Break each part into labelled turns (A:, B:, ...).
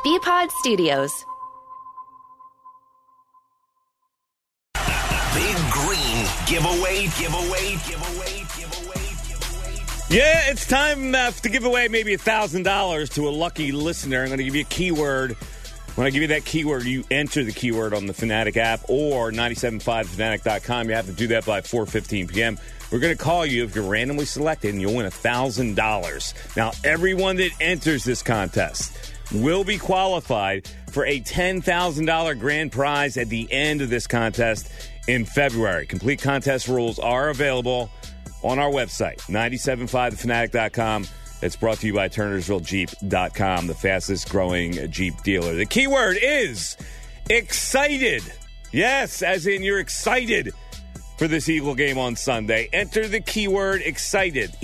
A: BPod Studios.
B: Big Green giveaway.
C: Yeah, it's time to give away maybe $1,000 to a lucky listener. I'm going to give you a keyword. When I give you that keyword, you enter the keyword on the Fanatic app or 975fanatic.com. You have to do that by 4:15 p.m. We're going to call you if you're randomly selected, and you'll win $1,000. Now, everyone that enters this contest will be qualified for a $10,000 grand prize at the end of this contest in February. Complete contest rules are available on our website, 975thefanatic.com. It's brought to you by TurnersvilleJeep.com, the fastest growing Jeep dealer. The keyword is excited. Yes, as in you're excited for this Eagle game on Sunday. Enter the keyword excited,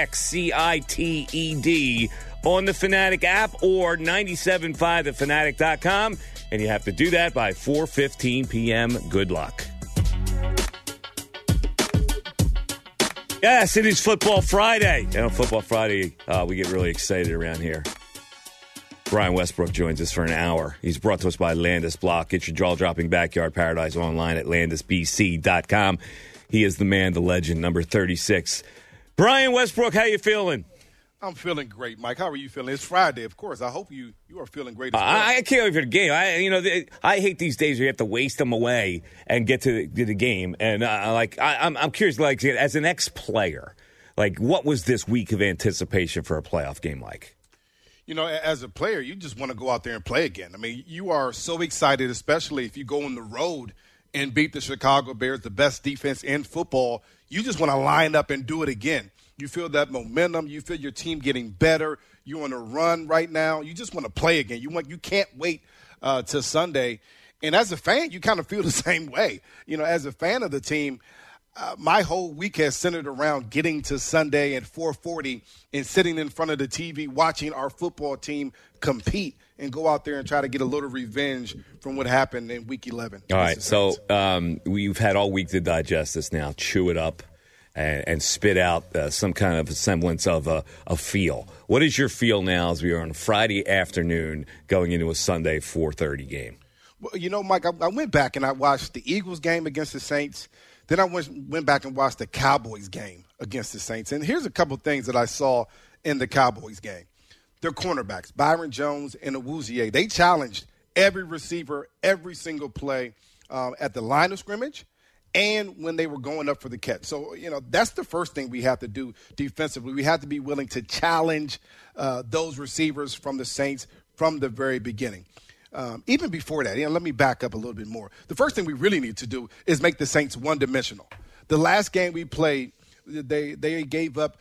C: EXCITED, on the Fanatic app or 975thefanatic.com. And you have to do that by 4:15 p.m. Good luck. Yes, it is Football Friday. And on Football Friday, we get really excited around here. Brian Westbrook joins us for an hour. He's brought to us by Landis Block. Get your jaw-dropping backyard paradise online at landisbc.com. He is the man, the legend, number 36. Brian Westbrook, how you feeling?
D: I'm feeling great, Mike. How are you feeling? It's Friday, of course. I hope you are feeling great as well.
C: I can't wait for the game. I hate these days where you have to waste them away and get to the game. And I'm curious, like as an ex-player, like what was this week of anticipation for a playoff game like?
D: You know, as a player, you just want to go out there and play again. I mean, you are so excited, especially if you go on the road and beat the Chicago Bears, the best defense in football. You just want to line up and do it again. You feel that momentum. You feel your team getting better. You're on a run right now. You just want to play again. You can't wait till Sunday. And as a fan, you kind of feel the same way. You know, as a fan of the team, my whole week has centered around getting to Sunday at 4:40 and sitting in front of the TV watching our football team compete and go out there and try to get a little revenge from what happened in Week 11.
C: All right, so we've had all week to digest this now, chew it up, and spit out some kind of semblance of a feel. What is your feel now as we are on Friday afternoon going into a Sunday 4:30 game?
D: Well, you know, Mike, I went back and I watched the Eagles game against the Saints. Then I went back and watched the Cowboys game against the Saints. And here's a couple things that I saw in the Cowboys game. Their cornerbacks, Byron Jones and Awuzie, they challenged every receiver, every single play at the line of scrimmage and when they were going up for the catch. So, you know, that's the first thing we have to do defensively. We have to be willing to challenge those receivers from the Saints from the very beginning. Even before that, let me back up a little bit more. The first thing we really need to do is make the Saints one-dimensional. The last game we played, they gave up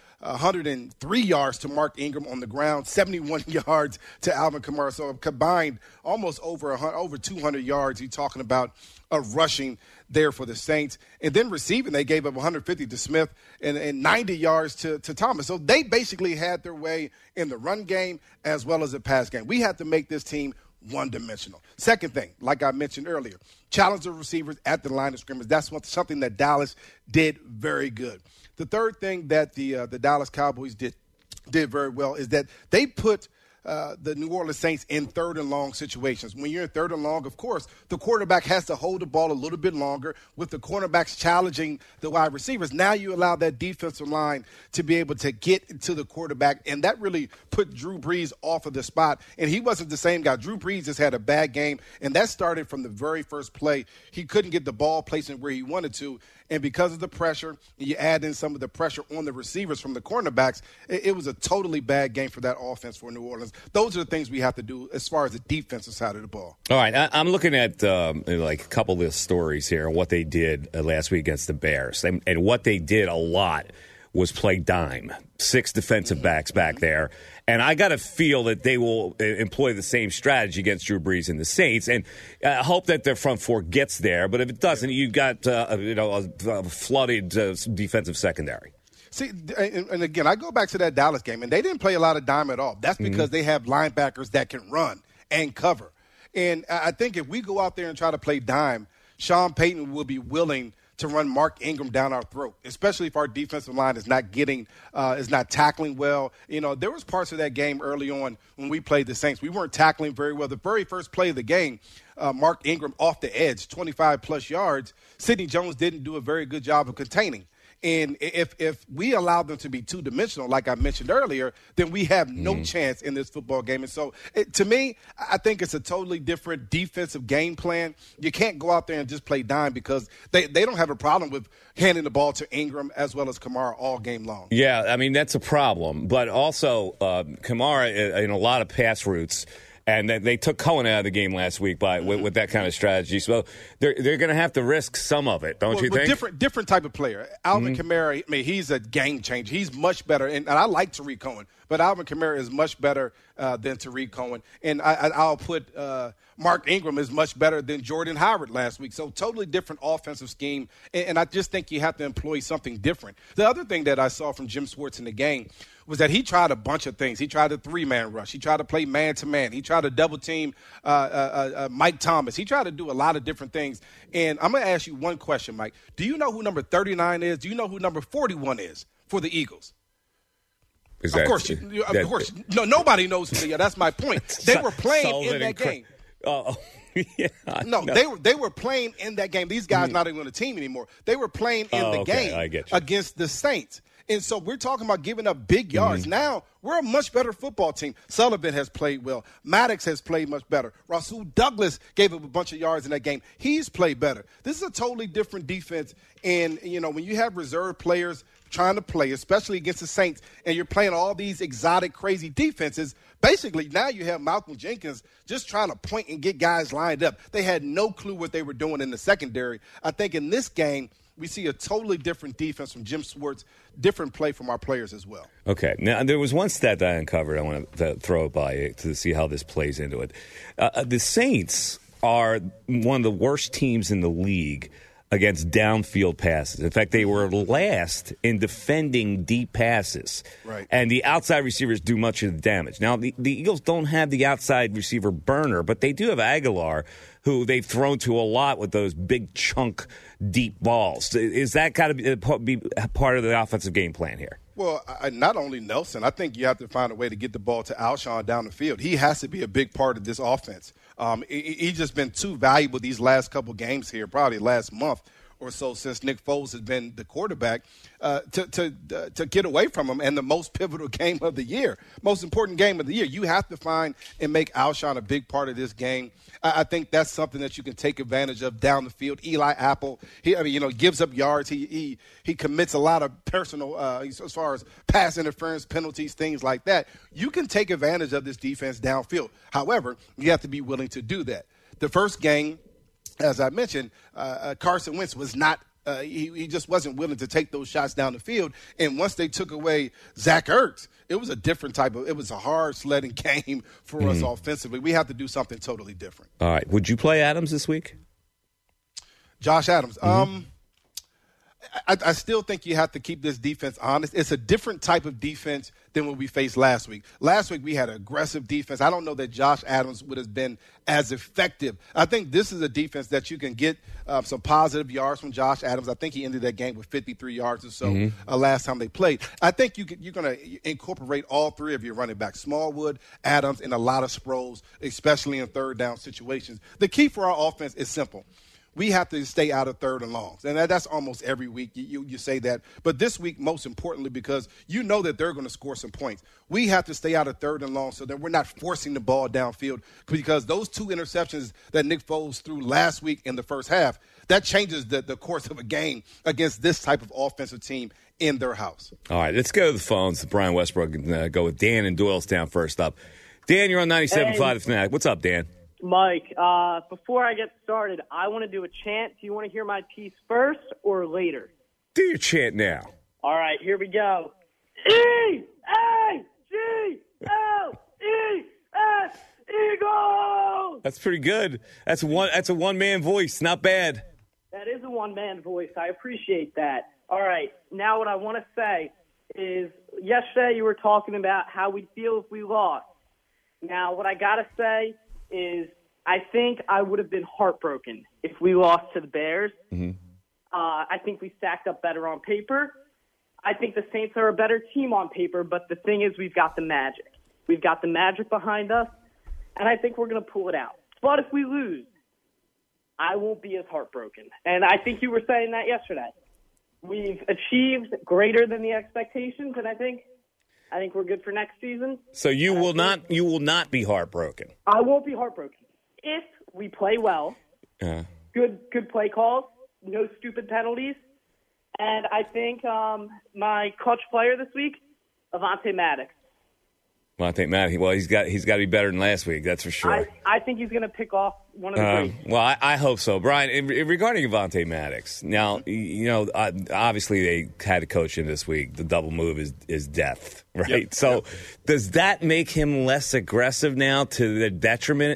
D: 103 yards to Mark Ingram on the ground, 71 yards to Alvin Kamara. So combined, almost over 200 yards. You're talking about rushing there for the Saints. And then receiving, they gave up 150 to Smith and 90 yards to Thomas. So they basically had their way in the run game as well as the pass game. We have to make this team one-dimensional. Second thing, like I mentioned earlier, challenge the receivers at the line of scrimmage. That's something that Dallas did very good. The third thing that the Dallas Cowboys did very well is that they put the New Orleans Saints in third and long situations. When you're in third and long, of course, the quarterback has to hold the ball a little bit longer with the cornerbacks challenging the wide receivers. Now you allow that defensive line to be able to get to the quarterback, and that really put Drew Brees off of the spot. And he wasn't the same guy. Drew Brees just had a bad game, and that started from the very first play. He couldn't get the ball placed where he wanted to, and because of the pressure, you add in some of the pressure on the receivers from the cornerbacks, it was a totally bad game for that offense for New Orleans. Those are the things we have to do as far as the defensive side of the ball.
C: All right, I'm looking at like a couple of the stories here and what they did last week against the Bears. And what they did a lot was play dime. 6 defensive backs back there. And I got to feel that they will employ the same strategy against Drew Brees and the Saints, and hope that their front four gets there. But if it doesn't, you've got a flooded defensive secondary.
D: See, and again, I go back to that Dallas game, and they didn't play a lot of dime at all. That's because they have linebackers that can run and cover. And I think if we go out there and try to play dime, Sean Payton will be willing to run Mark Ingram down our throat, especially if our defensive line is not tackling well. You know, there was parts of that game early on when we played the Saints. We weren't tackling very well. The very first play of the game, Mark Ingram off the edge, 25-plus yards. Sidney Jones didn't do a very good job of containing. And if we allow them to be two-dimensional, like I mentioned earlier, then we have no chance in this football game. And so, to me, I think it's a totally different defensive game plan. You can't go out there and just play dime because they don't have a problem with handing the ball to Ingram as well as Kamara all game long.
C: Yeah, I mean, that's a problem. But also, Kamara, in a lot of pass routes, and they took Cohen out of the game last week with that kind of strategy. So they're going to have to risk some of it, don't you think?
D: Different type of player. Alvin Kamara, I mean, he's a game changer. He's much better. And I like Tariq Cohen, but Alvin Kamara is much better than Tariq Cohen. And I'll put Mark Ingram is much better than Jordan Howard last week. So totally different offensive scheme. And I just think you have to employ something different. The other thing that I saw from Jim Schwartz in the game was that he tried a bunch of things. He tried a three-man rush. He tried to play man-to-man. He tried to double-team Mike Thomas. He tried to do a lot of different things. And I'm going to ask you one question, Mike. Do you know who number 39 is? Do you know who number 41 is for the Eagles? Of course. No, nobody knows who they are. That's my point. They were playing in that game.
C: Yeah,
D: no, they were playing in that game. These guys not even on the team anymore. They were playing in the game against the Saints. And so we're talking about giving up big yards. Now we're a much better football team. Sullivan has played well. Maddox has played much better. Rasul Douglas gave up a bunch of yards in that game. He's played better. This is a totally different defense. And, you know, when you have reserve players trying to play, especially against the Saints, and you're playing all these exotic, crazy defenses, basically now you have Malcolm Jenkins just trying to point and get guys lined up. They had no clue what they were doing in the secondary. I think in this game, we see a totally different defense from Jim Schwartz, different play from our players as well.
C: Okay. Now, there was one stat that I uncovered. I want to throw it by you to see how this plays into it. The Saints are one of the worst teams in the league against downfield passes. In fact, they were last in defending deep passes.
D: Right.
C: And the outside receivers do much of the damage. Now, the Eagles don't have the outside receiver burner, but they do have Aguilar, who they've thrown to a lot with those big chunk deep balls. Is that got to be part of the offensive game plan here?
D: Well, not only Nelson. I think you have to find a way to get the ball to Alshon down the field. He has to be a big part of this offense. He's just been too valuable these last couple games here, probably last month or so since Nick Foles has been the quarterback, to get away from him. And the most pivotal game of the year, most important game of the year, you have to find and make Alshon a big part of this game. I think that's something that you can take advantage of down the field. Eli Apple, he gives up yards. He commits a lot of personal, as far as pass interference, penalties, things like that. You can take advantage of this defense downfield. However, you have to be willing to do that. The first game, as I mentioned, Carson Wentz was not he just wasn't willing to take those shots down the field. And once they took away Zach Ertz, it was a different it was a hard sledding game for us offensively. We have to do something totally different.
C: All right. Would you play Adams this week?
D: Josh Adams. I still think you have to keep this defense honest. It's a different type of defense than what we faced last week. Last week we had an aggressive defense. I don't know that Josh Adams would have been as effective. I think this is a defense that you can get some positive yards from Josh Adams. I think he ended that game with 53 yards or so last time they played. I think you're going to incorporate all three of your running backs, Smallwood, Adams, and a lot of Sproles, especially in third down situations. The key for our offense is simple. We have to stay out of third and longs. And that's almost every week you say that. But this week, most importantly, because you know that they're going to score some points. We have to stay out of third and long so that we're not forcing the ball downfield, because those two interceptions that Nick Foles threw last week in the first half, that changes the course of a game against this type of offensive team in their house.
C: All right, let's go to the phones. Brian Westbrook and go with Dan in Doylestown first up. Dan, you're on 97.5 The Fanatic. What's up, Dan?
A: Mike, before I get started, I want to do a chant. Do you want to hear my piece first or later?
C: Do your chant now.
A: All right, here we go. E-A-G-L-E-S, Eagles!
C: That's pretty good. That's a one-man voice. Not bad.
A: That is a one-man voice. I appreciate that. All right, now what I want to say is, yesterday you were talking about how we'd feel if we lost. Now, what I got to say is I think I would have been heartbroken if we lost to the Bears. I think we stacked up better on paper. I think the Saints are a better team on paper, but the thing is we've got the magic. We've got the magic behind us, and I think we're going to pull it out. But if we lose, I won't be as heartbroken. And I think you were saying that yesterday. We've achieved greater than the expectations, and I think we're good for next season.
C: So you will not be heartbroken.
A: I won't be heartbroken if we play well. Good play calls, no stupid penalties, and I think my clutch player this week, Avonte Maddox.
C: Avonte Maddox. Well, he's got to be better than last week. That's for sure.
A: I think he's going to pick off one of the greats.
C: Well, I hope so, Brian. Regarding Avonte Maddox, now obviously they had a coach in this week. The double move is death, right?
D: Yep.
C: So does that make him less aggressive now to the detriment?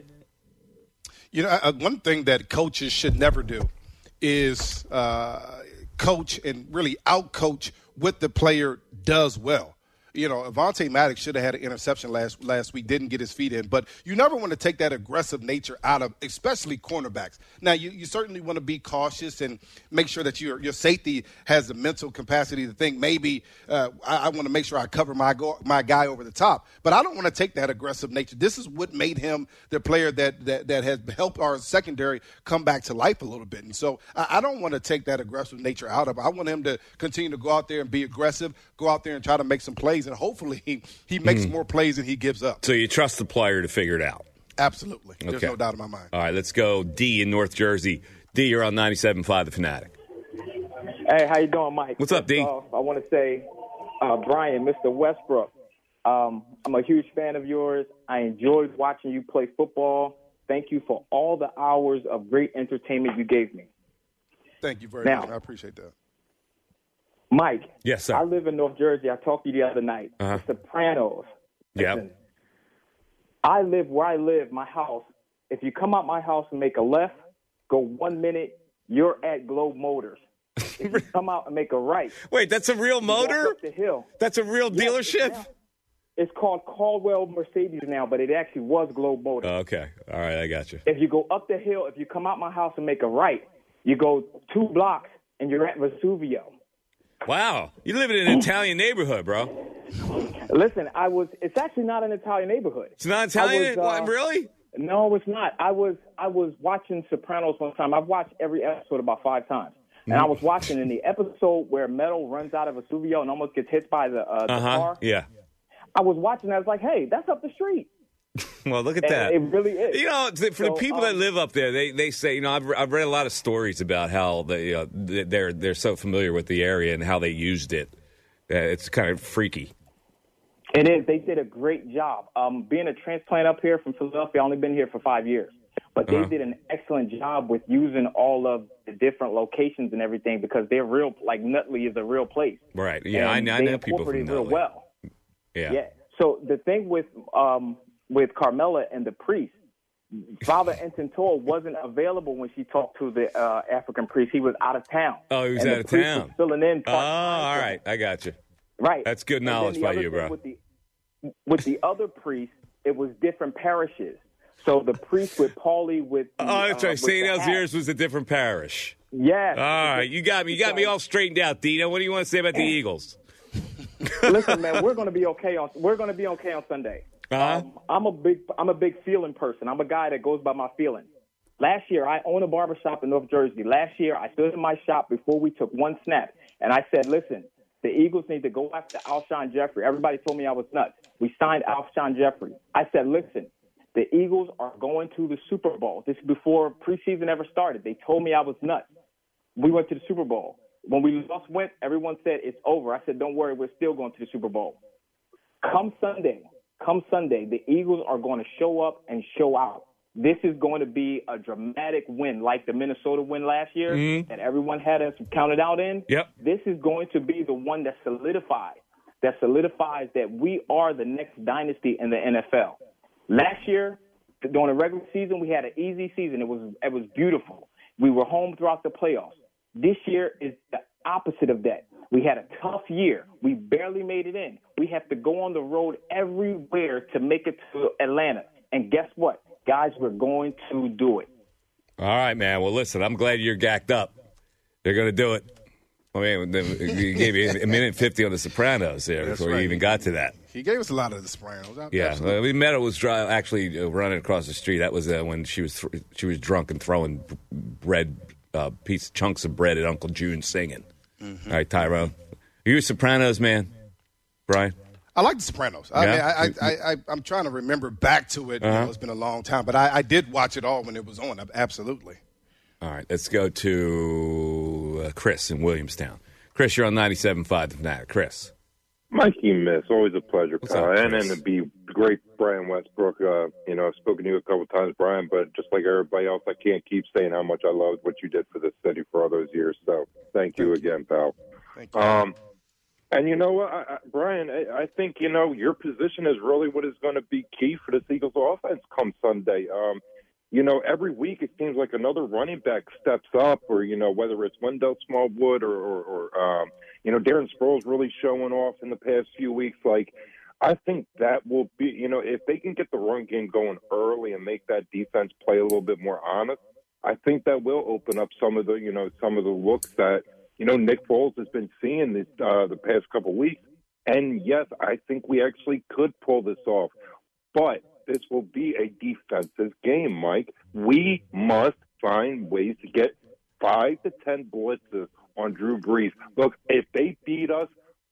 D: One thing that coaches should never do is coach and really out-coach what the player does well. Avonte Maddox should have had an interception last week, didn't get his feet in. But you never want to take that aggressive nature out of, especially cornerbacks. Now, you certainly want to be cautious and make sure that your safety has the mental capacity to think maybe I want to make sure I cover my guy over the top. But I don't want to take that aggressive nature. This is what made him the player that has helped our secondary come back to life a little bit. And so I don't want to take that aggressive nature out of it. I want him to continue to go out there and be aggressive, go out there and try to make some plays. And hopefully he makes more plays than he gives up.
C: So you trust the player to figure it out?
D: Absolutely.
C: Okay.
D: There's no doubt in my mind.
C: All right, let's go D in North Jersey. D, you're on 97.5 The Fanatic.
E: Hey, how you doing, Mike?
C: What's up, D?
E: I want to say, Brian, Mr. Westbrook, I'm a huge fan of yours. I enjoyed watching you play football. Thank you for all the hours of great entertainment you gave me.
D: Thank you very much. I appreciate that.
E: Mike.
C: Yes, sir.
E: I live in North Jersey. I talked to you the other night. The Sopranos.
C: Yep.
E: I live where I live, my house. If you come out my house and make a left, go 1 minute, you're at Globe Motors. If you come out and make a right.
C: Wait, that's a real motor?
E: Up the hill.
C: That's a real dealership?
E: Yeah. It's called Caldwell Mercedes now, but it actually was Globe Motors.
C: Okay. All right, I got you.
E: If you go up the hill, if you come out my house and make a right, you go 2 blocks and you're at Vesuvio.
C: Wow. You live in an Italian neighborhood, bro.
E: Listen, it's actually not an Italian neighborhood.
C: It's not Italian? Really?
E: No, it's not. I was watching Sopranos one time. I've watched every episode about 5 times. And I was watching in the episode where Metal runs out of Vesuvio and almost gets hit by the car.
C: Yeah.
E: I was watching that. I was like, hey, that's up the street.
C: Well, look at that.
E: It really is.
C: For the people that live up there, they say, I've read a lot of stories about how they're so familiar with the area and how they used it. It's kind of freaky.
E: It is. They did a great job. Being a transplant up here from Philadelphia, I've only been here for 5 years. But they did an excellent job with using all of the different locations and everything because they're real, like Nutley is a real place.
C: Right. Yeah, I know people from Nutley.
E: Real well.
C: Yeah.
E: So the thing with Carmela and the priest, Father Ententor wasn't available when she talked to the African priest. He was out of town.
C: Oh, he was out of town.
E: Was filling in.
C: All right. I got you.
E: Right.
C: That's good knowledge by you, bro.
E: With the other priests, it was different parishes. So the priest with Paulie with the,
C: that's right. St. Elsewier's was a different parish.
E: Yes.
C: All right. You got me all straightened out, Dino. What do you want to say about the Eagles?
E: Listen, man, we're going to be okay on Sunday.
C: Uh-huh.
E: I'm a big feeling person. I'm a guy that goes by my feelings. Last year, I own a barbershop in North Jersey. Last year, I stood in my shop before we took one snap, and I said, listen, the Eagles need to go after Alshon Jeffrey. Everybody told me I was nuts. We signed Alshon Jeffrey. I said, listen, the Eagles are going to the Super Bowl. This is before preseason ever started. They told me I was nuts. We went to the Super Bowl. When we lost Wentz, everyone said it's over. I said, don't worry, we're still going to the Super Bowl. Come Sunday, the Eagles are going to show up and show out. This is going to be a dramatic win like the Minnesota win last year that everyone had us counted out in.
C: Yep.
E: This is going to be the one that solidifies that we are the next dynasty in the NFL. Last year, during the regular season, we had an easy season. It was beautiful. We were home throughout the playoffs. This year is the opposite of that. We had a tough year. We barely made it in. We have to go on the road everywhere to make it to Atlanta. And guess what? Guys, we're going to do it.
C: All right, man. Well, listen, I'm glad you're gacked up. They're going to do it. I mean, he gave you a minute 50 on The Sopranos there before you even got to that.
D: He gave us a lot of The Sopranos.
C: Yeah, we met. It was actually running across the street. That was when she was drunk and throwing chunks of bread at Uncle June singing. Mm-hmm. All right, Tyrone, are you a Sopranos man, Brian?
D: I like The Sopranos.
C: Yeah?
D: I'm trying to remember back to it. Uh-huh. It's been a long time, but I did watch it all when it was on. Absolutely.
C: All right, let's go to Chris in Williamstown. Chris, you're on 97.5 The Fanatic. Chris.
F: Mikey Miss, always a pleasure,
C: What's
F: pal.
C: up,
F: And to be great, Brian Westbrook. I've spoken to you a couple of times, Brian, but just like everybody else, I can't keep saying how much I loved what you did for this city for all those years. So thank you again, pal.
D: Thank you.
F: And you know what, Brian, I think, your position is really what is going to be key for this Eagles offense come Sunday. Every week it seems like another running back steps up, or, whether it's Wendell Smallwood or Darren Sproles really showing off in the past few weeks. Like, I think that will be, if they can get the run game going early and make that defense play a little bit more honest, I think that will open up some of the looks that, Nick Foles has been seeing the past couple of weeks. And yes, I think we actually could pull this off, but this will be a defensive game, Mike. We must find ways to get 5 to 10 blitzes on Drew Brees. Look, if they beat us,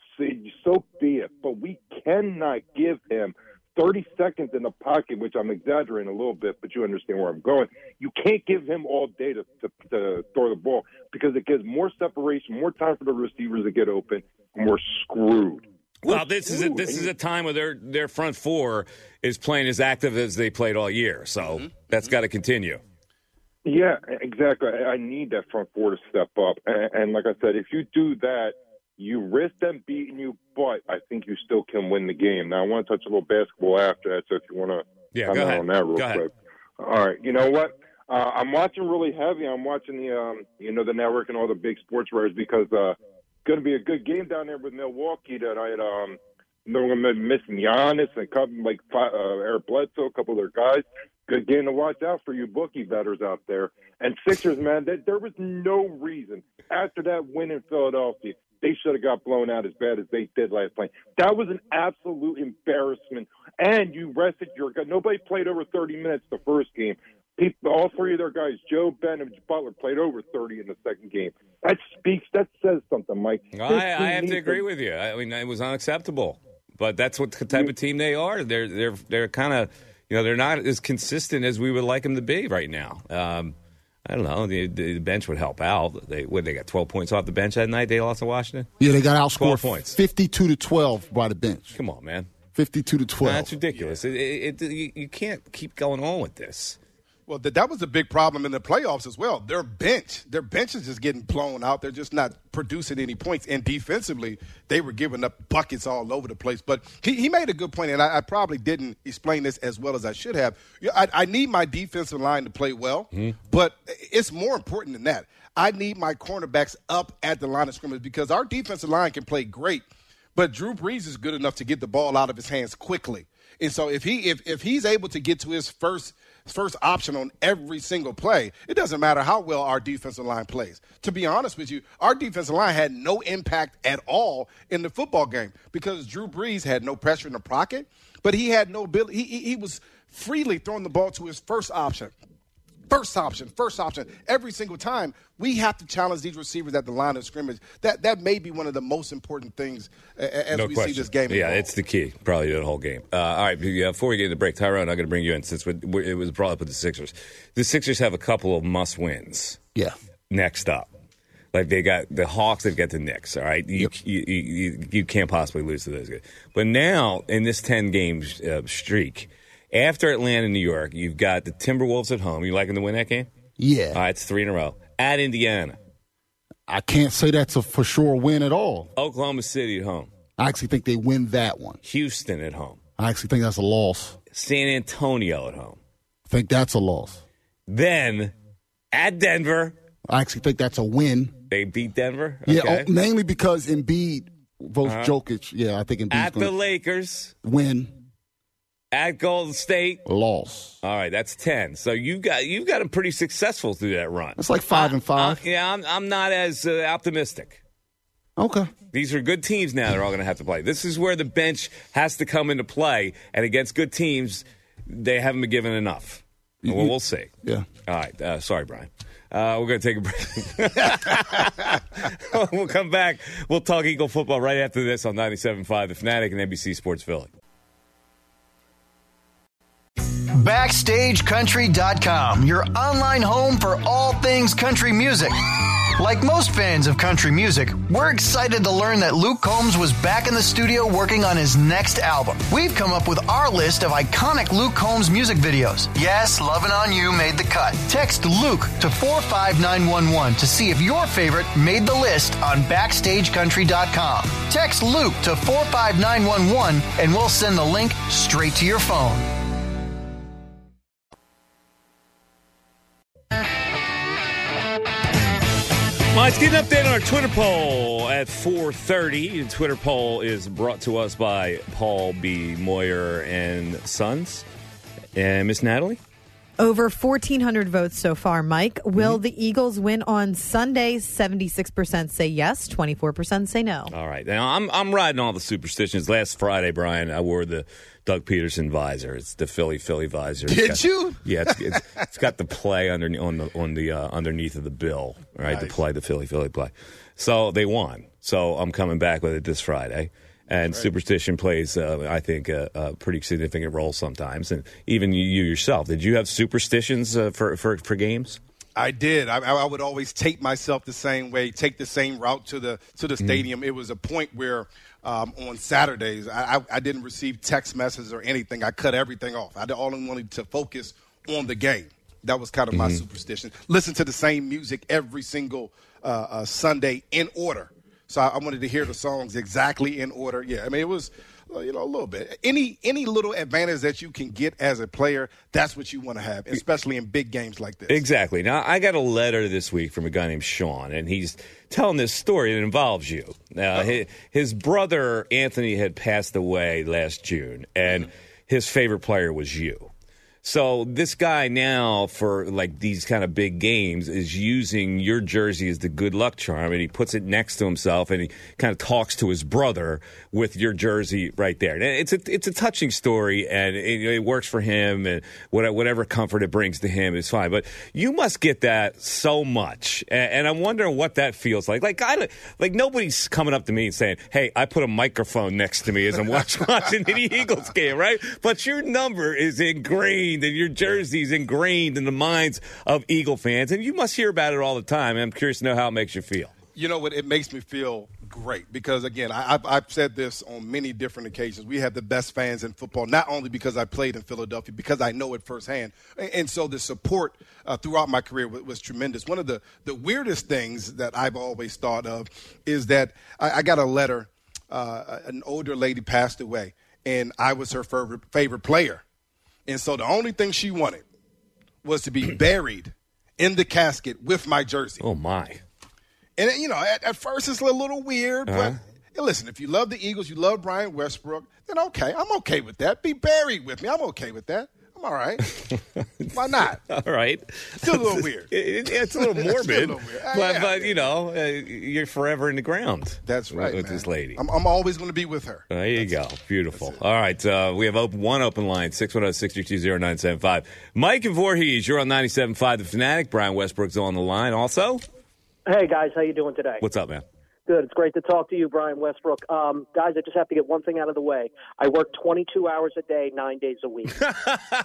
F: so be it. But we cannot give him 30 seconds in the pocket, which I'm exaggerating a little bit, but you understand where I'm going. You can't give him all day to throw the ball, because it gives more separation, more time for the receivers to get open, and we're screwed.
C: Well, this is a time where their front four is playing as active as they played all year, so that's got to continue.
F: Yeah, exactly. I need that front four to step up, and like I said, if you do that, you risk them beating you, but I think you still can win the game. Now, I want to touch a little basketball after that, so if you want to comment on that real quick. All right, you know what? I'm watching really heavy. I'm watching the network and all the big sports writers, because going to be a good game down there with Milwaukee tonight. They're going to be missing Giannis and a couple, Eric Bledsoe, a couple of their guys. Good game to watch out for you bookie bettors out there. And Sixers, man, there was no reason after that win in Philadelphia they should have got blown out as bad as they did last night. That was an absolute embarrassment. And you rested your guy. Nobody played over 30 minutes the first game. All three of their guys, Joe, Ben, and Butler, played over 30 in the second game. That says something, Mike.
C: I have to agree with you. I mean, it was unacceptable. But that's what the type of team they are. They're kind of, they're not as consistent as we would like them to be right now. I don't know. The bench would help out. They got 12 points off the bench that night. They lost to Washington.
G: Yeah, they got outscored
C: points,
G: 52-12 by the bench.
C: Come on, man.
G: 52-12.
C: That's ridiculous. You can't keep going on with this.
D: Well, that was a big problem in the playoffs as well. Their bench is just getting blown out. They're just not producing any points. And defensively, they were giving up buckets all over the place. But he made a good point, and I probably didn't explain this as well as I should have. I need my defensive line to play well, but it's more important than that. I need my cornerbacks up at the line of scrimmage, because our defensive line can play great, but Drew Brees is good enough to get the ball out of his hands quickly. And so if he's able to get to his first option on every single play, it doesn't matter how well our defensive line plays. To be honest with you, our defensive line had no impact at all in the football game, because Drew Brees had no pressure in the pocket, but he had no ability. He was freely throwing the ball to his first option. First option, every single time. We have to challenge these receivers at the line of scrimmage. That may be one of the most important things as we see this game.
C: Yeah, it's the key, probably the whole game. All right, before we get into break, Tyrone, I'm going to bring you in since it was brought up with the Sixers. The Sixers have a couple of must-wins.
G: Yeah. Next
C: up. Like, they got the Hawks, they've got the Knicks, all right? You can't possibly lose to those guys. But now, in this 10-game streak, after Atlanta, New York, you've got the Timberwolves at home. You like them to win that game?
G: Yeah.
C: All right, it's 3 in a row. At Indiana.
G: I can't say that's a for sure win at all.
C: Oklahoma City at home.
G: I actually think they win that one.
C: Houston at home.
G: I actually think that's a loss.
C: San Antonio at home.
G: I think that's a loss.
C: Then, at Denver.
G: I actually think that's a win.
C: They beat Denver? Okay.
G: Yeah, mainly because Embiid versus Jokic. Yeah, I think Embiid's
C: at the Lakers.
G: Win.
C: At Golden State.
G: Loss.
C: All right, that's 10. So you got them pretty successful through that run.
G: It's like 5-5.
C: Yeah, I'm not as optimistic.
G: Okay.
C: These are good teams now that are all going to have to play. This is where the bench has to come into play, and against good teams, they haven't been given enough. Well, we'll see.
G: Yeah.
C: All right. Sorry, Brian. We're going to take a break. We'll come back. We'll talk Eagle football right after this on 97.5 The Fanatic and NBC Sports Philly.
H: BackstageCountry.com, your online home for all things country music. Like most fans of country music, we're excited to learn that Luke Combs was back in the studio working on his next album. We've come up with our list of iconic Luke Combs music videos. Yes, Lovin' On You made the cut. Text Luke to 45911 to see if your favorite made the list on BackstageCountry.com. Text Luke to 45911 and we'll send the link straight to your phone.
C: Let's get an update on our Twitter poll at 4:30. The Twitter poll is brought to us by Paul B. Moyer and Sons. And Miss Natalie?
I: Over 1,400 votes so far, Mike. Will the Eagles win on Sunday? 76% say yes, 24% say no.
C: All right. Now, I'm riding all the superstitions. Last Friday, Brian, I wore the Doug Peterson visor. It's the Philly visor.
D: Did you?
C: Yeah, it's got the play on the underneath of the bill, right?
D: Nice.
C: The Philly play. So they won. So I'm coming back with it this Friday. And superstition plays, I think, a pretty significant role sometimes. And even you yourself, did you have superstitions for games?
D: I did. I would always tape myself the same way, take the same route to the stadium. It was a point where on Saturdays I didn't receive text messages or anything. I cut everything off. I only wanted to focus on the game. That was kind of my superstition. Listen to the same music every single Sunday in order. So I wanted to hear the songs exactly in order. Yeah, I mean, it was, a little bit. Any little advantage that you can get as a player, that's what you want to have, especially in big games like this.
C: Exactly. Now, I got a letter this week from a guy named Sean, and he's telling this story that involves you. His brother, Anthony, had passed away last June, and his favorite player was you. So this guy now, for like these kind of big games, is using your jersey as the good luck charm, and he puts it next to himself, and he kind of talks to his brother with your jersey right there. And it's a touching story, and it works for him, and whatever comfort it brings to him is fine. But you must get that so much, and I'm wondering what that feels like. Like nobody's coming up to me and saying, "Hey, I put a microphone next to me as I'm watching the Eagles game," right? But your number is ingrained. And your jersey's ingrained in the minds of Eagle fans, and you must hear about it all the time. I'm curious to know how it makes you feel.
D: You know what? It makes me feel great because, again, I've said this on many different occasions. We have the best fans in football, not only because I played in Philadelphia, because I know it firsthand. And so the support throughout my career was tremendous. One of the weirdest things that I've always thought of is that I got a letter. An older lady passed away, and I was her favorite player. And so the only thing she wanted was to be buried in the casket with my jersey.
C: Oh, my.
D: And, at first it's a little weird. But listen, if you love the Eagles, you love Brian Westbrook, then okay. I'm okay with that. Be buried with me. I'm okay with that. I'm all right. Why not?
C: All right.
D: Still a little weird.
C: It's a little morbid.
D: Still a little weird.
C: But you're forever in the ground.
D: That's right,
C: with
D: man.
C: This lady.
D: I'm always going to be with her.
C: There you go. Beautiful. All right. We have one open line, 610-632-0975. Mike and Voorhees, you're on 97.5 The Fanatic. Brian Westbrook's on the line also.
J: Hey, guys. How you doing today?
C: What's up, man?
J: Good. It's great to talk to you, Brian Westbrook. Guys, I just have to get one thing out of the way. I work 22 hours a day, 9 days a week.
C: We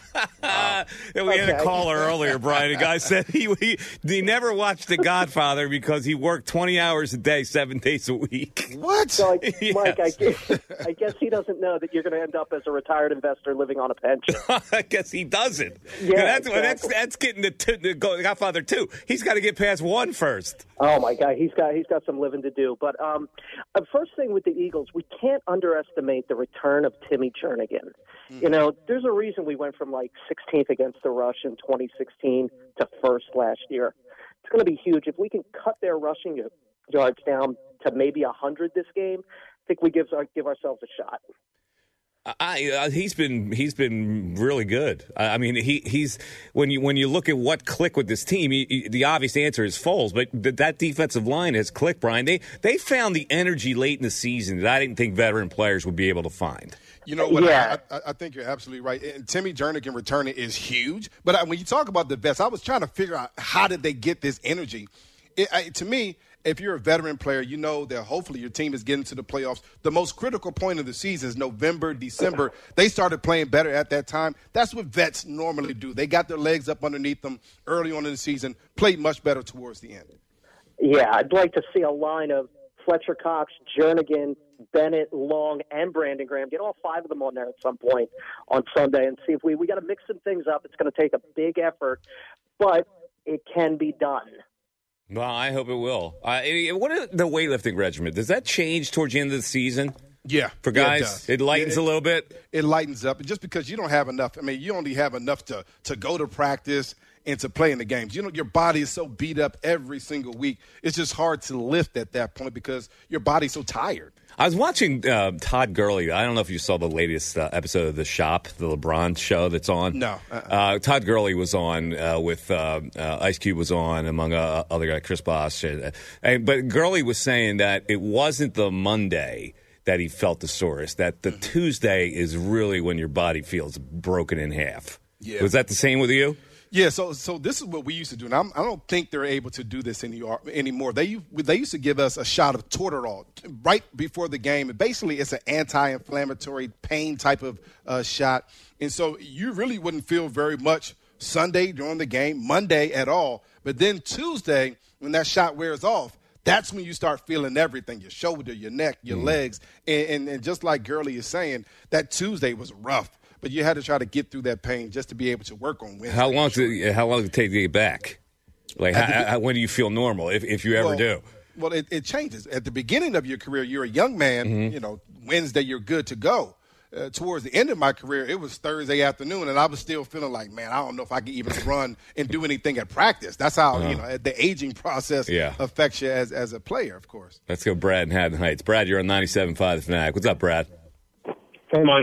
C: had a caller earlier, Brian. A guy said he never watched The Godfather because he worked 20 hours a day, 7 days a week.
D: What?
J: So,
C: Yes.
J: Mike, I guess he doesn't know that you're going to end up as a retired investor living on a pension.
C: I guess he doesn't.
J: Yeah,
C: That's getting the Godfather 2. He's got to get past 1 first.
J: Oh, my God. He's got some living to do. But first thing with the Eagles, we can't underestimate the return of Timmy Jernigan. There's a reason we went from 16th against the rush in 2016 to first last year. It's going to be huge. If we can cut their rushing yards down to maybe 100 this game, I think we give ourselves a shot.
C: He's been really good. I mean, he's when you look at what clicked with this team, the obvious answer is Foles. But that defensive line has clicked, Brian. They found the energy late in the season that I didn't think veteran players would be able to find.
D: You know what? Yeah. I think you're absolutely right. And Timmy Jernigan returning is huge. But when you talk about the vets, I was trying to figure out how did they get this energy. To me, if you're a veteran player, you know that hopefully your team is getting to the playoffs. The most critical point of the season is November, December. They started playing better at that time. That's what vets normally do. They got their legs up underneath them early on in the season, played much better towards the end.
J: Yeah, I'd like to see a line of Fletcher Cox, Jernigan, Bennett, Long, and Brandon Graham. Get all 5 of them on there at some point on Sunday and see if we got to mix some things up. It's going to take a big effort, but it can be done.
C: Well, I hope it will. What is the weightlifting regimen? Does that change towards the end of the season?
D: Yeah.
C: For guys?
D: It
C: lightens a little bit?
D: It lightens up. Just because you don't have enough. I mean, you only have enough to go to practice and to play in the games. You know, your body is so beat up every single week. It's just hard to lift at that point because your body's so tired.
C: I was watching Todd Gurley. I don't know if you saw the latest episode of The Shop, the LeBron show that's on.
D: No.
C: Todd Gurley was on with Ice Cube was on, among other guys, Chris Bosh. But Gurley was saying that it wasn't the Monday that he felt the sorest, that the Tuesday is really when your body feels broken in half.
D: Yeah.
C: Was that the same with you?
D: Yeah, so this is what we used to do, and I don't think they're able to do this anymore. They used to give us a shot of Toradol right before the game, and basically it's an anti-inflammatory pain type of shot, and so you really wouldn't feel very much Sunday during the game, Monday at all, but then Tuesday when that shot wears off, that's when you start feeling everything, your shoulder, your neck, your legs, and just like Gurley is saying, that Tuesday was rough. But you had to try to get through that pain just to be able to work on Wednesday.
C: How long did it take to get back? Like, when do you feel normal, if you ever do?
D: Well, it changes. At the beginning of your career, you're a young man. You know, Wednesday, you're good to go. Towards the end of my career, it was Thursday afternoon, and I was still feeling like, man, I don't know if I can even run and do anything at practice. That's how, the aging process affects you as a player, of course.
C: Let's go Brad in Haddon Heights. Brad, you're on 97.5 The Fanatic. What's up, Brad?
K: Hey, Mike.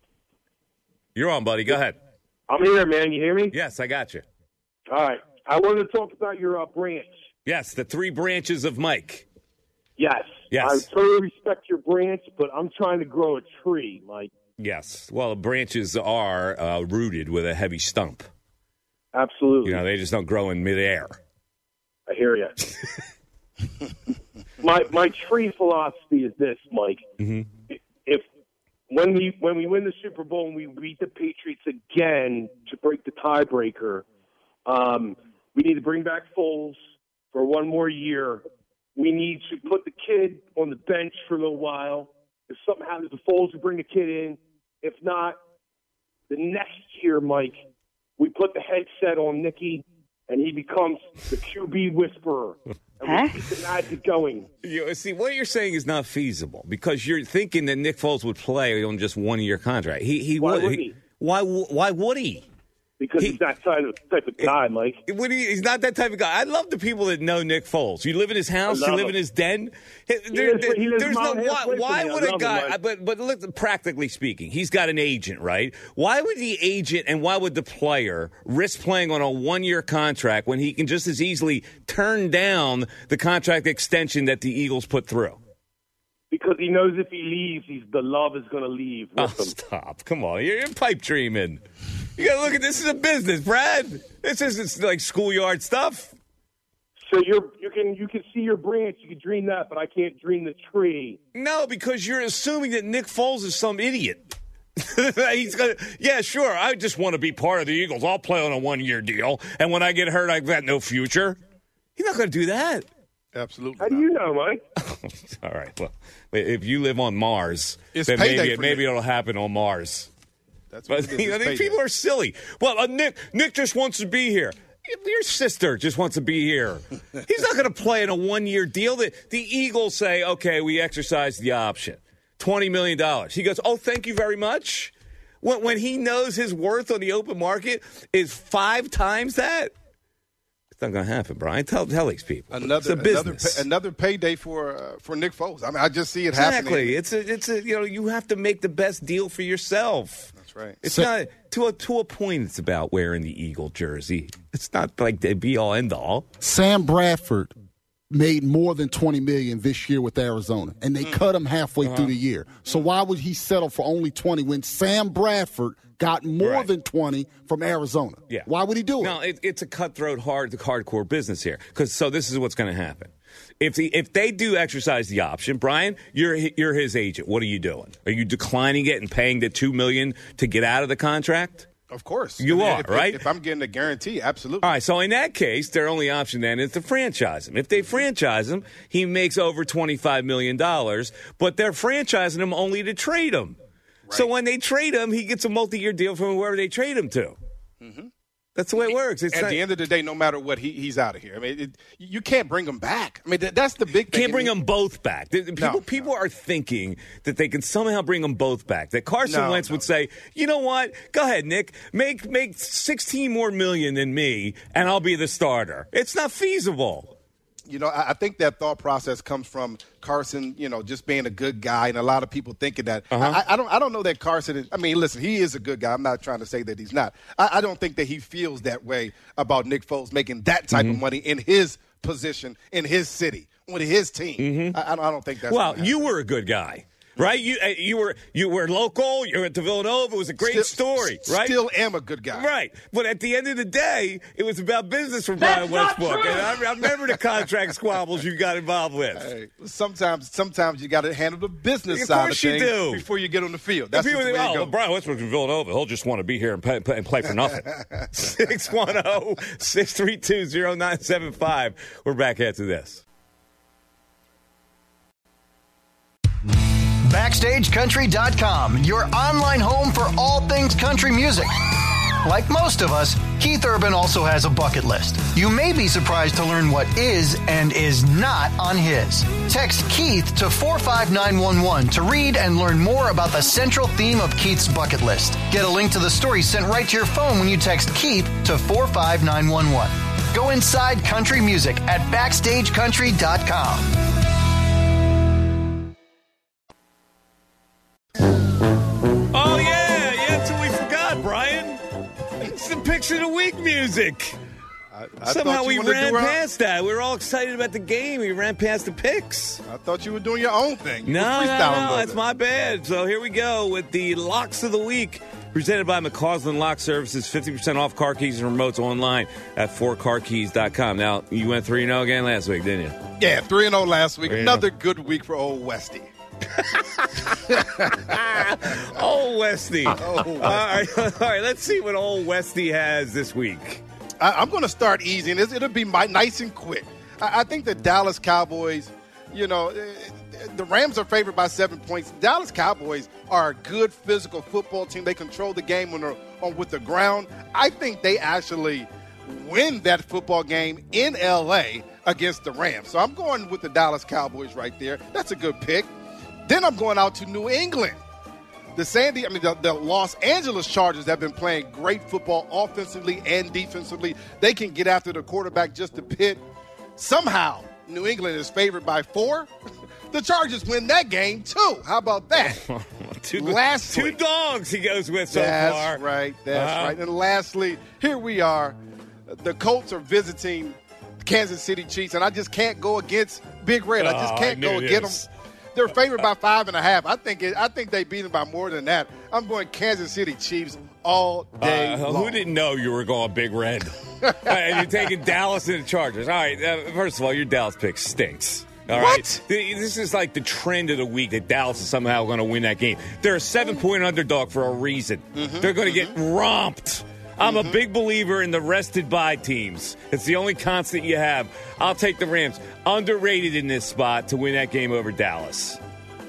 C: You're on, buddy. Go ahead.
K: I'm here, man. You hear me?
C: Yes, I got you.
K: All right. I wanted to talk about your branch.
C: Yes, the 3 branches of Mike.
K: Yes. I totally respect your branch, but I'm trying to grow a tree, Mike.
C: Yes. Well, branches are rooted with a heavy stump.
K: Absolutely.
C: You know, they just don't grow in midair.
K: I hear you. My tree philosophy is this, Mike.
C: Mm-hmm.
K: When we win the Super Bowl and we beat the Patriots again to break the tiebreaker, we need to bring back Foles for one more year. We need to put the kid on the bench for a little while. If something happens to Foles, we bring the kid in. If not, the next year, Mike, we put the headset on Nicky, and he becomes the QB whisperer. And we keep the magic going.
C: See, what you're saying is not feasible because you're thinking that Nick Foles would play on just 1-year contract.
K: Why would he?
C: Why would he?
K: Because he's that type of guy, Mike.
C: He's not that type of guy. I love the people that know Nick Foles. You live in his house. You live in his den. Why would a guy? But look, practically speaking, he's got an agent, right? Why would the agent and why would the player risk playing on a 1-year contract when he can just as easily turn down the contract extension that the Eagles put through?
K: Because he knows if he leaves, the love is going to leave with him.
C: Stop! Come on, you're pipe dreaming. You got to look at this as a business, Brad. This isn't like schoolyard stuff.
K: So you can see your branch, you can dream that, but I can't dream the tree.
C: No, because you're assuming that Nick Foles is some idiot. He's gonna, yeah, sure. I just want to be part of the Eagles. I'll play on a 1-year deal, and when I get hurt, I've got no future. He's not going to do that.
D: Absolutely.
K: How do you know, Mike?
C: All right. Well, if you live on Mars, then maybe it'll happen on Mars.
D: That's what
C: these people are silly. Well, Nick just wants to be here. Your sister just wants to be here. He's not going to play in a 1-year deal. The Eagles say, okay, we exercise the option. $20 million. He goes, oh, thank you very much. When he knows his worth on the open market is 5 times that. It's not going to happen, Brian. Tell these people. It's a business.
D: Another payday for Nick Foles. I mean, I just see it happening.
C: Exactly. It's you have to make the best deal for yourself.
D: That's right.
C: It's not to a point. It's about wearing the Eagle jersey. It's not like the be all end all.
G: Sam Bradford made more than $20 million this year with Arizona, and they cut him halfway through the year. So why would he settle for only 20 when Sam Bradford got more than 20 from Arizona?
C: Yeah.
G: Why would he do it?
C: No, it's a cutthroat, hardcore business here. So this is what's going to happen. If they do exercise the option, Brian, you're his agent. What are you doing? Are you declining it and paying the $2 million to get out of the contract?
D: Of course.
C: You are, right?
D: If I'm getting a guarantee, absolutely.
C: All right, so in that case, their only option then is to franchise him. If they franchise him, he makes over $25 million, but they're franchising him only to trade him. Right. So when they trade him, he gets a multi-year deal from whoever they trade him to. Mm-hmm. That's the way it works.
D: At the end of the day, no matter what, he's out of here. I mean, you can't bring him back. I mean, that's the big thing.
C: Can't bring them both back. People are thinking that they can somehow bring them both back. That Carson Wentz would say, you know what? Go ahead, Nick. Make 16 more million than me, and I'll be the starter. It's not feasible.
D: You know, I think that thought process comes from Carson, just being a good guy, and a lot of people thinking that. I don't know that Carson is. I mean, listen, he is a good guy. I'm not trying to say that he's not. I don't think that he feels that way about Nick Foles making that type of money in his position, in his city, with his team. I don't think that's.
C: Well, you were a good guy. Right, you were local. You were at the Villanova. It was a great story. Right,
D: still am a good guy.
C: Right, but at the end of the day, it was about business for Brian Westbrook. And I remember the contract squabbles you got involved with.
D: Hey, sometimes you got to handle the business side of things before you get on the field. That's the way it goes.
C: Brian Westbrook's in Villanova. He'll just want to be here and play for nothing. 610-632-0975. We're back after this.
H: BackstageCountry.com, your online home for all things country music. Like most of us, Keith Urban also has a bucket list. You may be surprised to learn what is and is not on his. Text Keith to 45911 to read and learn more about the central theme of Keith's bucket list. Get a link to the story sent right to your phone when you text Keith to 45911. Go inside country music at BackstageCountry.com.
C: Oh, yeah, until we forgot, Brian. It's the Picks of the Week music. Somehow we ran past that. We were all excited about the game. We ran past the picks.
D: I thought you were doing your own thing.
C: No, that's my bad. So here we go with the Locks of the Week, presented by McCausland Lock Services. 50% off car keys and remotes online at 4carkeys.com. Now, you went 3-0 again last week, didn't you?
D: Yeah, 3-0 last week. 3-0. Another good week for old Westy.
C: Old Westy. All right, let's see what old Westy has this week.
D: I'm going to start easy, and it'll be nice and quick. I think the Dallas Cowboys, the Rams are favored by 7 points. Dallas Cowboys are a good physical football team. They control the game with the ground. I think they actually win that football game in L.A. against the Rams. So I'm going with the Dallas Cowboys right there. That's a good pick. Then I'm going out to New England. The Los Angeles Chargers have been playing great football offensively and defensively. They can get after the quarterback just a bit. Somehow, New England is favored by 4. The Chargers win that game, too. How about that?
C: Two dogs he goes with so far.
D: That's right. And lastly, here we are. The Colts are visiting Kansas City Chiefs, and I just can't go against Big Red. I just can't go against them. They're favored by 5.5. I think they beat them by more than that. I'm going Kansas City Chiefs all day long.
C: Who didn't know you were going Big Red? And you're taking Dallas and the Chargers. All right, first of all, your Dallas pick stinks. All right?
D: What?
C: This is like the trend of the week that Dallas is somehow going to win that game. They're a 7-point underdog for a reason. They're going to get romped. I'm a big believer in the rested by teams. It's the only constant you have. I'll take the Rams. Underrated in this spot to win that game over Dallas.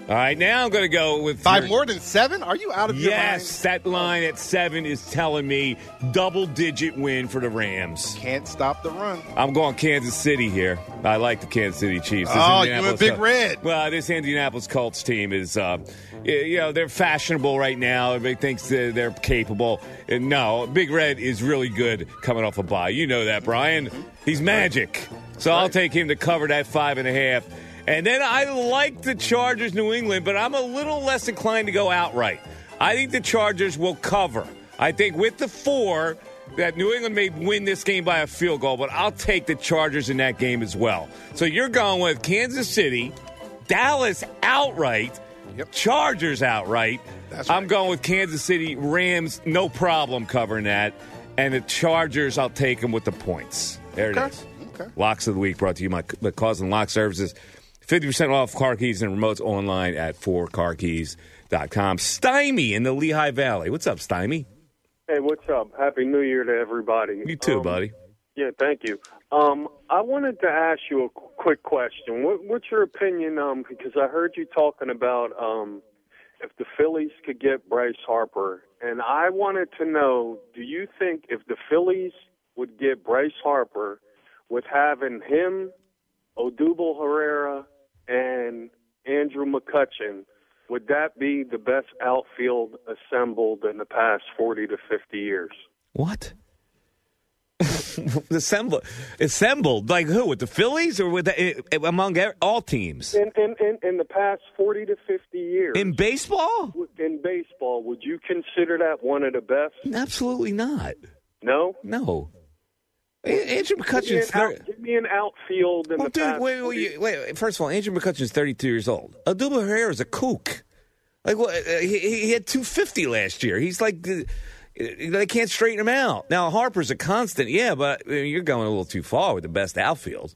C: All right, now I'm going to go with...
D: By more than 7? Are you out of your mind?
C: Yes, that line at 7 is telling me double-digit win for the Rams.
D: Can't stop the run.
C: I'm going Kansas City here. I like the Kansas City Chiefs.
D: You're a Big Red.
C: Well, this Indianapolis Colts team is, they're fashionable right now. Everybody thinks they're capable. And no, Big Red is really good coming off a bye. You know that, Brian. He's magic. So I'll take him to cover that 5.5. And then I like the Chargers, New England, but I'm a little less inclined to go outright. I think the Chargers will cover. I think with the 4, that New England may win this game by a field goal, but I'll take the Chargers in that game as well. So you're going with Kansas City, Dallas outright, Chargers outright.
D: That's right.
C: I'm going with Kansas City, Rams, no problem covering that. And the Chargers, I'll take them with the points. There it is.
D: Okay.
C: Locks of the Week brought to you by Cause and Lock Services. 50% off car keys and remotes online at 4carkeys.com. Stymie in the Lehigh Valley. What's up, Stymie?
L: Hey, what's up? Happy New Year to everybody.
C: You too, buddy.
L: Yeah, thank you. I wanted to ask you a quick question. What's your opinion? Because I heard you talking about if the Phillies could get Bryce Harper, and I wanted to know, do you think if the Phillies would get Bryce Harper, with having him, Odubel Herrera, and Andrew McCutchen, would that be the best outfield assembled in the past 40 to 50 years?
C: What? Assembled? Like who? With the Phillies or with among all teams?
L: In the past 40 to 50 years.
C: In baseball?
L: In baseball, would you consider that one of the best?
C: Absolutely not.
L: No?
C: No. Andrew McCutchen's
L: give me an outfield in the past.
C: Wait. First of all, Andrew McCutchen's 32 years old. Odubel Herrera is a kook. Like he had 250 last year. He's like they can't straighten him out. Now Harper's a constant, yeah, but you're going a little too far with the best outfield.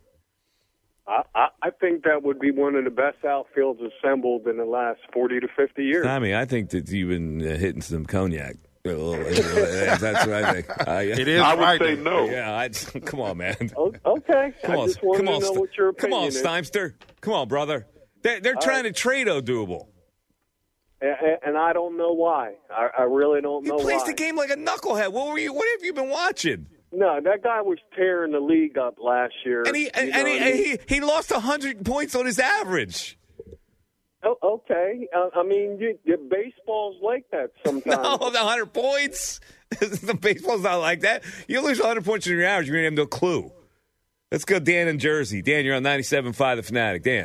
L: I think that would be one of the best outfields assembled in the last 40 to 50 years.
C: I think that you've been hitting some cognac. That's what I think.
D: It is.
L: I would say no.
C: Yeah, come on, man.
L: Okay. I just wanted to know what your opinion is.
C: Come on, Steimster. Come on, brother. They're trying to trade Odubel.
L: And I don't know why. I really don't know why.
C: He plays the game like a knucklehead. What have you been watching?
L: No, that guy was tearing the league up last year.
C: And he lost 100 points on his average.
L: Oh, okay. Baseball's like that sometimes.
C: No, the 100 points. The baseball's not like that. You lose 100 points in your average, you're going to have no clue. Let's go Dan in Jersey. Dan, you're on 97.5 The Fanatic. Dan.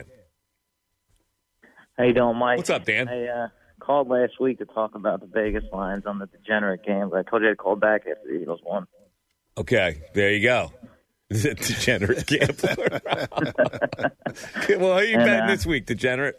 M: How you doing, Mike?
C: What's up, Dan?
M: I called last week to talk about the Vegas lines on the degenerate game, but I told you I'd call back after the Eagles won.
C: Okay, there you go. The degenerate gambler. Well, how are you betting this week, degenerate?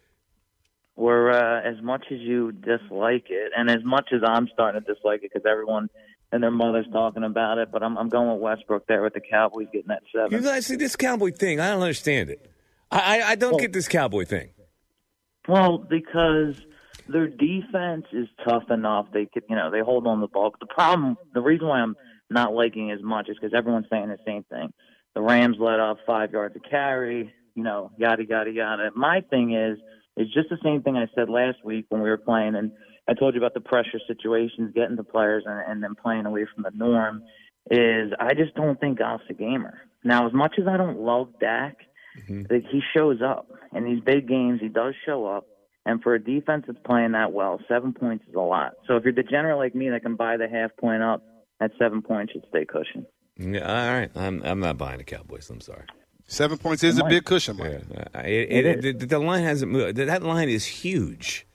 M: We're as much as you dislike it, and as much as I'm starting to dislike it, because everyone and their mother's talking about it, but I'm going with Westbrook there with the Cowboys getting that 7.
C: You guys see this Cowboy thing? I don't understand it. I don't get this Cowboy thing.
M: Well, because their defense is tough enough. They could, they hold on the ball. But the reason why I'm not liking it as much is because everyone's saying the same thing. The Rams let up 5 yards to carry, yada, yada, yada. My thing is, it's just the same thing I said last week when we were playing, and I told you about the pressure situations, getting the players and then playing away from the norm, is I just don't think Goff's a gamer. Now, as much as I don't love Dak, he shows up. In these big games, he does show up, and for a defense that's playing that well, 7 points is a lot. So if you're degenerate like me that can buy the half point up, at 7 points should stay cushion.
C: Yeah, all right. I'm not buying the Cowboys. I'm sorry.
D: 7 points is a big cushion, Mike.
C: The line hasn't moved. That line is huge.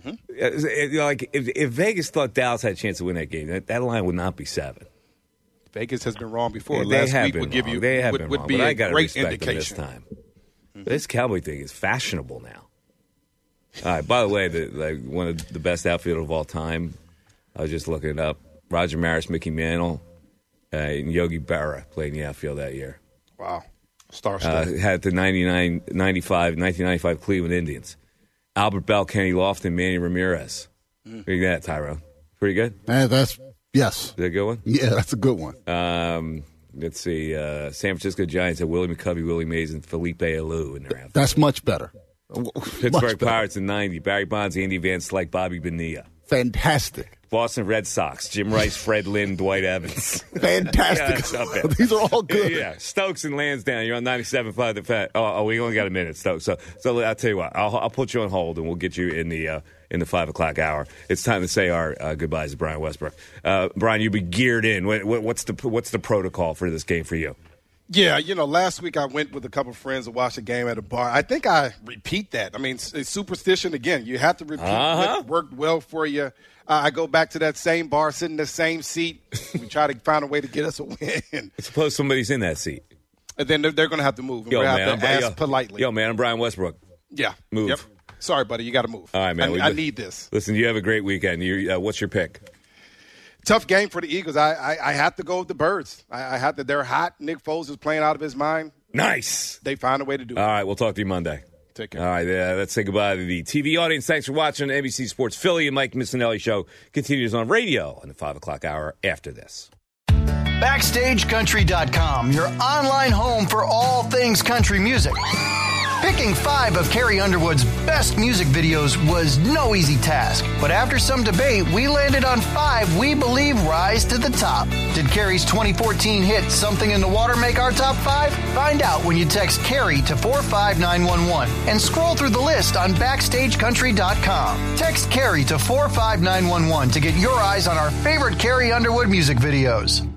C: Like if Vegas thought Dallas had a chance to win that game, that line would not be 7.
D: Vegas has been wrong before.
C: They
D: Last week would give you would be a great indication.
C: This time. This Cowboy thing is fashionable now. All right. By the way, one of the best outfield of all time. I was just looking it up. Roger Maris, Mickey Mantle, and Yogi Berra played in the outfield that year.
D: Wow. Star-studded.
C: Had the 1995 Cleveland Indians. Albert Bell, Kenny Lofton, Manny Ramirez. What do you got, Tyrone? Pretty good?
G: Yes.
C: Is that a good one?
G: Yeah, that's a good one.
C: Let's see. San Francisco Giants had Willie McCovey, Willie Mays, and Felipe Alou in their outfield.
G: That's much better.
C: Pittsburgh Pirates in 90. Barry Bonds, Andy Van Slyke, Bobby Bonilla.
G: Fantastic.
C: Boston Red Sox, Jim Rice, Fred Lynn, Dwight Evans.
G: Fantastic.
C: Yeah,
G: these are all good.
C: Yeah, Stokes and Lansdowne. You're on 97.5 The Fan. Oh, we only got a minute, Stokes. So I'll tell you what. I'll put you on hold, and we'll get you in the 5 o'clock hour. It's time to say our goodbyes to Brian Westbrook. Brian, you'll be geared in. What's the protocol for this game for you?
D: Yeah, last week I went with a couple of friends to watch a game at a bar. I think I repeat that. I mean, it's superstition again. You have to repeat what worked well for you. I go back to that same bar, sit in the same seat. We try to find a way to get us a win.
C: Suppose somebody's in that seat.
D: And then they're going to have to move. And have to ask politely.
C: Yo, man, I'm Brian Westbrook.
D: Yeah.
C: Move.
D: Yep. Sorry, buddy. You got to move.
C: All right, man.
D: I need this.
C: Listen, you have a great weekend. What's your pick?
D: Tough game for the Eagles. I have to go with the Birds. I have to. They're hot. Nick Foles is playing out of his mind.
C: Nice.
D: They find a way to do it.
C: All right, we'll talk to you Monday.
D: Take care.
C: All right, let's say goodbye to the TV audience. Thanks for watching NBC Sports Philly. And Mike Missinelli Show continues on radio in the 5 o'clock hour after this.
H: BackstageCountry.com, your online home for all things country music. Picking 5 of Carrie Underwood's best music videos was no easy task. But after some debate, we landed on 5 we believe rise to the top. Did Carrie's 2014 hit Something in the Water make our top 5? Find out when you text Carrie to 45911 and scroll through the list on BackstageCountry.com. Text Carrie to 45911 to get your eyes on our favorite Carrie Underwood music videos.